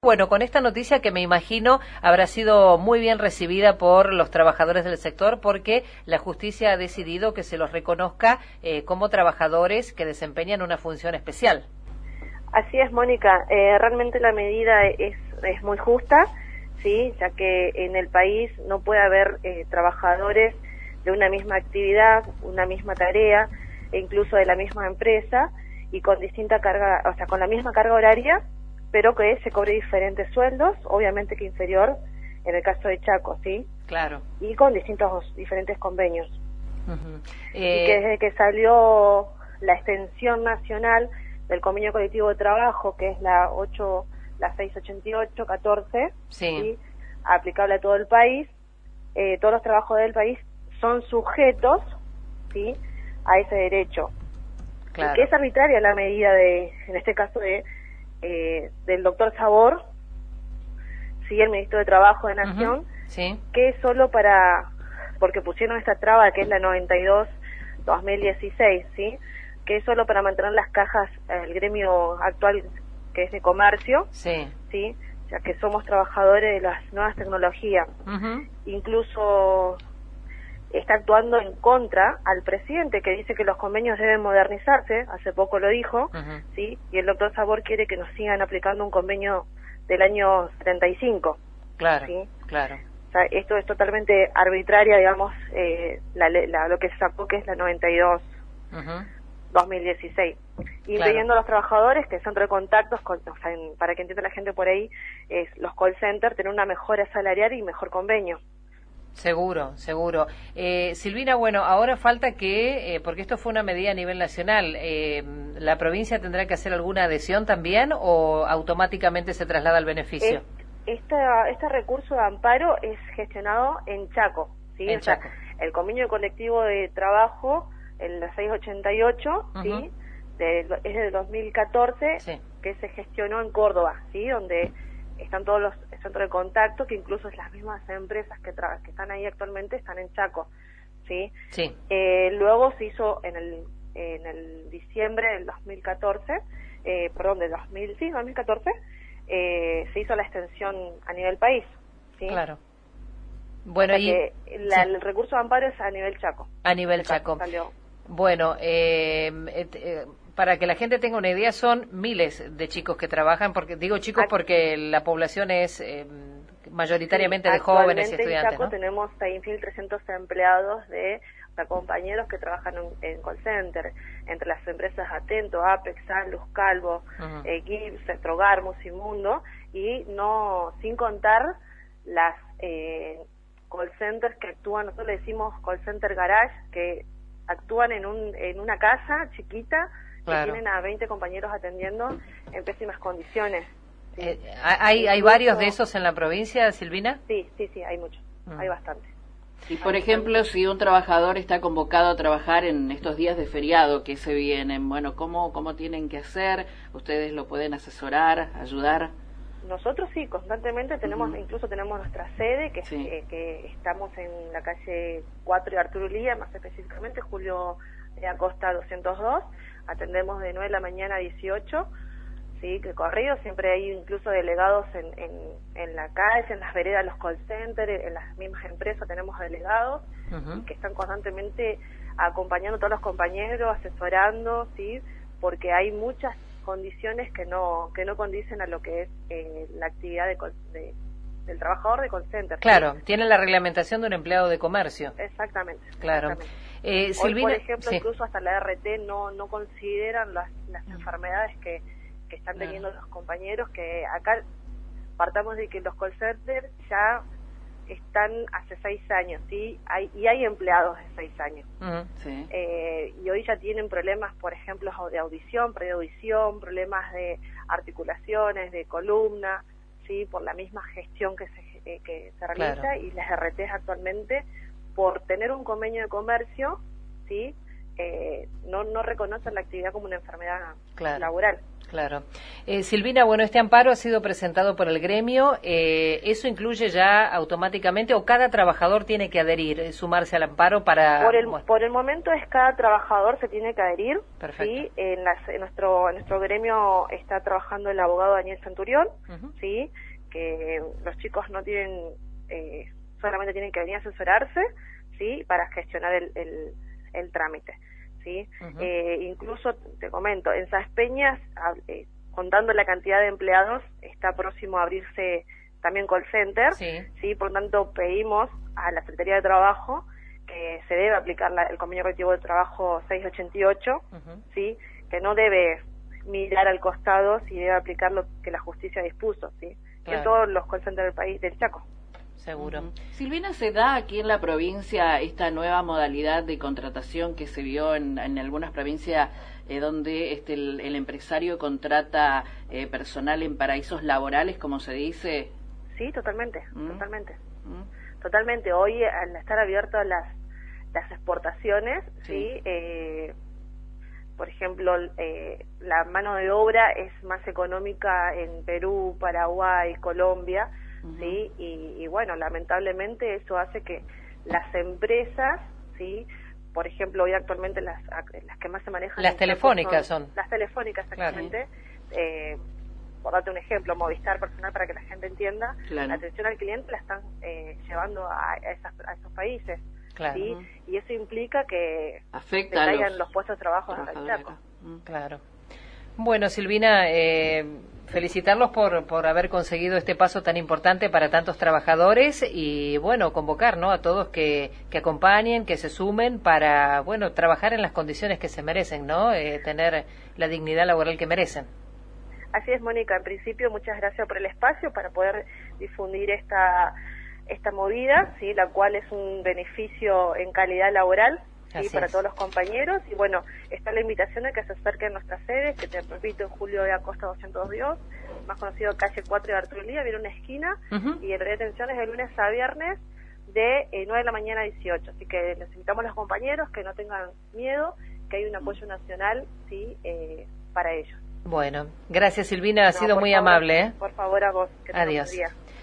bueno, con esta noticia que me imagino habrá sido muy bien recibida por los trabajadores del sector, porque la justicia ha decidido que se los reconozca como trabajadores que desempeñan una función especial. Así es, Mónica. Realmente la medida es muy justa, sí, ya que en el país no puede haber trabajadores de una misma actividad, una misma tarea, e incluso de la misma empresa, y con distinta carga, o sea, con la misma carga horaria, pero que se cobre diferentes sueldos, obviamente que inferior en el caso de Chaco, ¿sí? Claro. Y con diferentes convenios. Uh-huh. Y que desde que salió la extensión nacional del convenio colectivo de trabajo, que es la 688-14, ¿sí? Aplicable a todo el país, todos los trabajadores del país son sujetos, ¿sí?, a ese derecho. Claro. Que es arbitraria la medida en este caso del doctor Sabor, sí, el ministro de Trabajo de Nación, sí, que es solo porque pusieron esta traba que es la 92-2016, ¿sí?, que es solo para mantener las cajas, el gremio actual que es de comercio, sí, ya que somos trabajadores de las nuevas tecnologías. Incluso está actuando en contra al presidente, que dice que los convenios deben modernizarse, hace poco lo dijo, ¿sí? Y el doctor Sabor quiere que nos sigan aplicando un convenio del año 35. Claro, ¿sí? Claro. O sea, esto es totalmente arbitraria, digamos, lo que se sacó, que es la 92-2016, impidiendo a los trabajadores que son recontactos, para que entienda la gente por ahí, es los call centers, tener una mejora salarial y mejor convenio. Seguro, seguro. Silvina, bueno, ahora falta que, porque esto fue una medida a nivel nacional, ¿la provincia tendrá que hacer alguna adhesión también o automáticamente se traslada el beneficio? Este recurso de amparo es gestionado en Chaco, ¿sí? En Chaco. El convenio colectivo de trabajo, el 688, ¿sí? Es de 2014, que se gestionó en Córdoba, ¿sí? Donde están todos los centros de contacto, que incluso las mismas empresas que están ahí actualmente están en Chaco, ¿sí? Luego se hizo en el diciembre del 2014, del 2014, se hizo la extensión a nivel país, ¿sí? Claro. Bueno, el recurso de amparo es a nivel Chaco. A nivel Chaco. Bueno, para que la gente tenga una idea, son miles de chicos que trabajan, porque digo chicos porque la población es mayoritariamente de jóvenes y estudiantes, en Chaco, ¿no? Tenemos 6.300 empleados compañeros que trabajan en call center, entre las empresas Atento, Apex, Salus, Calvo, Gibbs, Electrogar, Musimundo, y no sin contar las call centers que actúan, nosotros le decimos call center garage, que actúan en una casa chiquita, que tienen a 20 compañeros atendiendo en pésimas condiciones. ¿Sí? ¿Hay varios de esos en la provincia, Silvina? Sí, hay muchos, hay bastante. Y por ejemplo, si un trabajador está convocado a trabajar en estos días de feriado que se vienen, bueno, ¿cómo tienen que hacer? ¿Ustedes lo pueden asesorar, ayudar? Nosotros sí, constantemente incluso tenemos nuestra sede, que estamos en la calle 4 de Arturo Illia, más específicamente Julio Acosta 202, atendemos de 9 de la mañana a 18, sí, que corrido, siempre hay incluso delegados en la calle, en las veredas, los call centers, en las mismas empresas tenemos delegados que están constantemente acompañando a todos los compañeros, asesorando, sí, porque hay muchas condiciones que no condicen a lo que es la actividad del trabajador de call center. Claro, ¿sí? Tiene la reglamentación de un empleado de comercio. Exactamente. Claro. Hoy, Silvina, por ejemplo, incluso hasta la RT no consideran las enfermedades que están teniendo los compañeros, que acá partamos de que los call centers ya están hace 6 años, ¿sí? Hay empleados de 6 años. Y hoy ya tienen problemas, por ejemplo, de audición, preaudición, problemas de articulaciones, de columna, ¿sí? Por la misma gestión que se realiza, y las RTs actualmente, por tener un convenio de comercio, ¿sí? No reconocen la actividad como una enfermedad laboral. Claro. Silvina, bueno, este amparo ha sido presentado por el gremio. ¿Eso incluye ya automáticamente o cada trabajador tiene que adherir, sumarse al amparo para...? Por el momento es cada trabajador se tiene que adherir. Perfecto. ¿Sí? En nuestro gremio está trabajando el abogado Daniel Centurión, ¿sí? Que los chicos no tienen, solamente tienen que venir a asesorarse, ¿sí? Para gestionar el trámite. ¿Sí? Incluso, te comento, en Sáenz Peñas, contando la cantidad de empleados, está próximo a abrirse también call center, ¿sí? Por tanto, pedimos a la Secretaría de Trabajo que se debe aplicar el convenio colectivo de trabajo 688, ¿sí? Que no debe mirar al costado, si debe aplicar lo que la justicia dispuso, ¿sí? Claro. En todos los call centers del país, del Chaco. Seguro. Silvina, ¿se da aquí en la provincia esta nueva modalidad de contratación que se vio en algunas provincias donde el empresario contrata personal en paraísos laborales, como se dice? Sí, totalmente, totalmente. Hoy, al estar abiertas las exportaciones, ¿sí? Por ejemplo, la mano de obra es más económica en Perú, Paraguay, Colombia, ¿sí? Y bueno, lamentablemente eso hace que las empresas, ¿sí? Por ejemplo, hoy actualmente las que más se manejan... Las telefónicas son. Las telefónicas, exactamente. Claro. Por darte un ejemplo, Movistar Personal, para que la gente entienda, la atención al cliente la están llevando a esos países. Claro. ¿Sí? Y eso implica que afecta caigan los puestos de trabajo al Chaco. Claro. Bueno, Silvina, felicitarlos por haber conseguido este paso tan importante para tantos trabajadores y, bueno, convocar, ¿no?, a todos que acompañen, que se sumen para, bueno, trabajar en las condiciones que se merecen, ¿no?, tener la dignidad laboral que merecen. Así es, Mónica. En principio, muchas gracias por el espacio para poder difundir esta movida, ¿sí? La cual es un beneficio en calidad laboral, ¿sí? Para todos los compañeros. Y bueno, está la invitación a que se acerquen a nuestras sedes, que te repito, en Julio de Acosta 202, más conocido calle 4 de Arturo Elías, viene una esquina, y el horario de atención es de lunes a viernes de 9 de la mañana a 18. Así que les invitamos a los compañeros que no tengan miedo, que hay un apoyo nacional, ¿sí? Para ellos. Bueno, gracias, Silvina, ha sido muy amable. Por favor, a vos. Que adiós. Buen día.